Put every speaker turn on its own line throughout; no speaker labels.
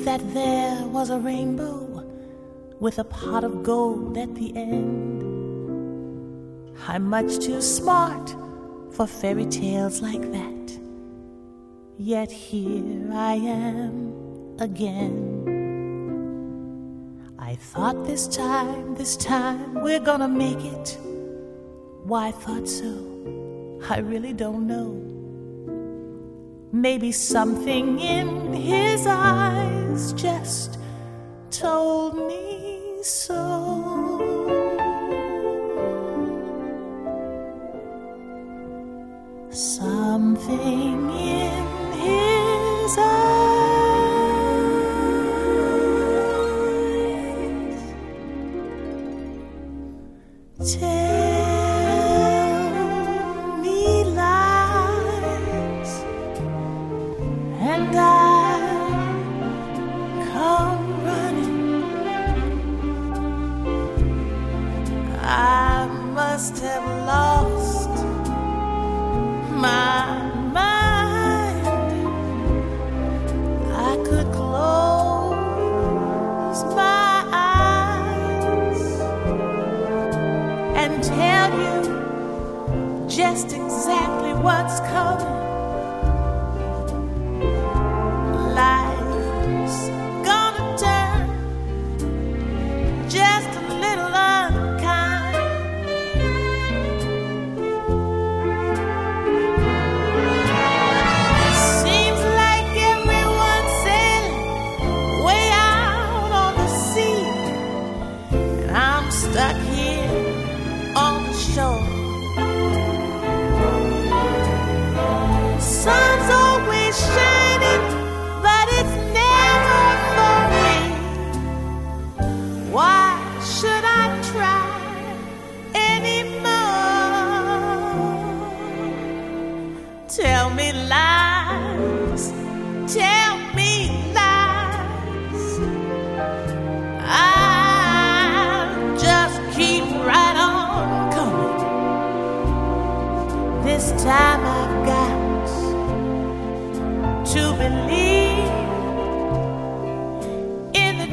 that there was a rainbow with a pot of gold at the end. I'm much too smart for fairy tales like that, yet here I am again. I thought this time we're gonna make it. Why I thought so, I really don't know. Maybe something in his eyes just told me so. Something in his eyes tell me lies, and I come running. I must have lost my mind. I could close my eyes and tell you just exactly what's coming. Life's gonna turn just a little unkind. Seems like everyone's sailing way out on the sea, and I'm stuck here on the shore. Sun's always shining, but it's never for me. Why should I try anymore? Tell me lies, tell me lies. I'll just keep right on coming. This time I've got to believe in the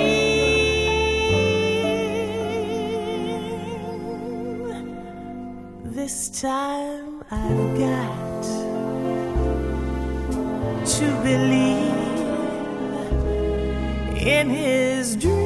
dream. This time I've got to believe in his dream.